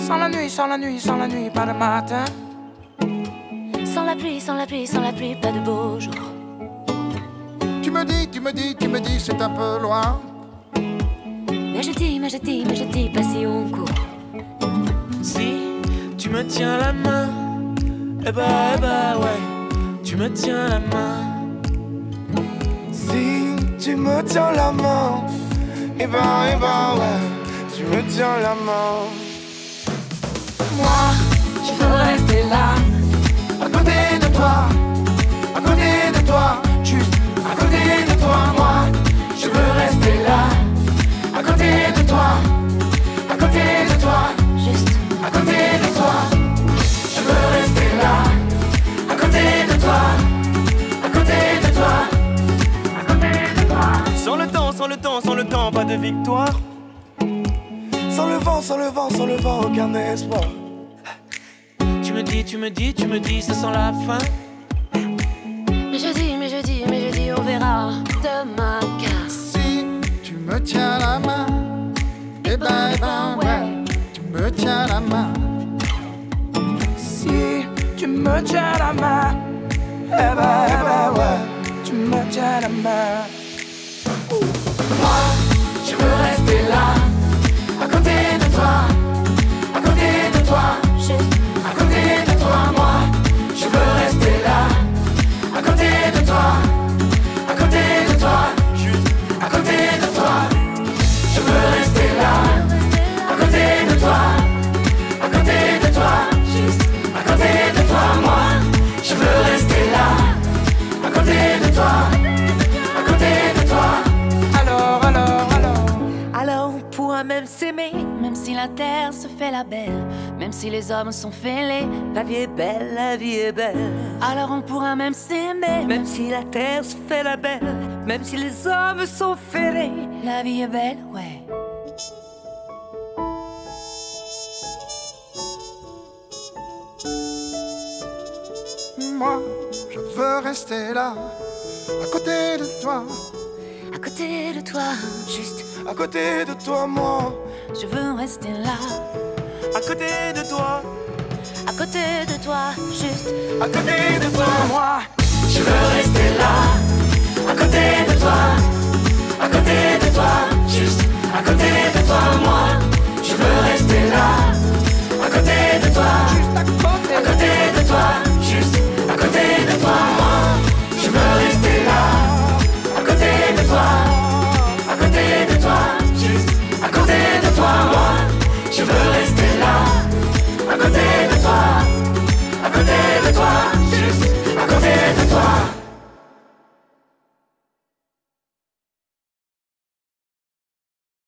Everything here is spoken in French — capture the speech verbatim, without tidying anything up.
Sans la nuit, sans la nuit, sans la nuit, pas de matin. Sans la pluie, sans la pluie, sans la pluie, pas de beau jour. Tu me dis, tu me dis, tu me dis, c'est un peu loin. Mais je dis, mais je dis, mais je dis, pas si on court. Si tu me tiens la main, eh bah, eh bah ouais, tu me tiens la main. Si tu me tiens la main, eh ben, eh ben, ouais, tu me tiens la main. Moi, je veux rester là, à côté de toi, à côté de toi, juste à côté de toi. Moi, je veux rester là, à côté de toi, à côté de toi, Juste à côté de toi. Je veux rester là, à côté de toi, à côté de toi, à côté de toi. Sans le temps, sans le temps, sans le temps, pas de victoire. Sans le vent, sans le vent, sans le vent, aucun espoir. Tu me dis, tu me dis, tu me dis, ça sent la fin. Mais je dis, mais je dis, mais je dis, on verra demain car Si tu me tiens la main, eh ben, eh ben, ouais, tu me tiens la main. Si tu me tiens la main, eh ben, eh ben, ouais, tu me tiens la main. Moi, je veux rester là, à côté de toi, à côté de toi, juste à côté de toi. Moi, je veux rester là, à côté de toi, à côté de toi, juste à côté de toi. Je veux rester là, à côté de toi, à côté de toi, juste à côté de toi. Moi, je veux rester là, à côté de toi, à côté de toi. Alors, alors, alors. alors on pourra même s'aimer, même si la terre se fait la belle, même si les hommes sont fêlés. La vie est belle, la vie est belle. Alors on pourra même s'aimer, même si la terre se fait la belle, même si les hommes sont fêlés. La vie est belle, ouais. Moi, je veux rester là, à côté de toi, À côté de toi, juste À côté de toi, moi, je veux rester là. À côté de toi, À côté de toi, juste à côté de toi, moi, je veux rester là, à côté de toi, à côté de toi, juste à côté de toi, moi, je veux rester là, à côté de toi, juste à côté, à côté de toi, juste à côté de toi, moi, je veux rester là, à côté de toi, à côté de toi, juste à côté de toi, moi, je veux rester là, à côté de toi, à côté de toi, juste à côté de toi.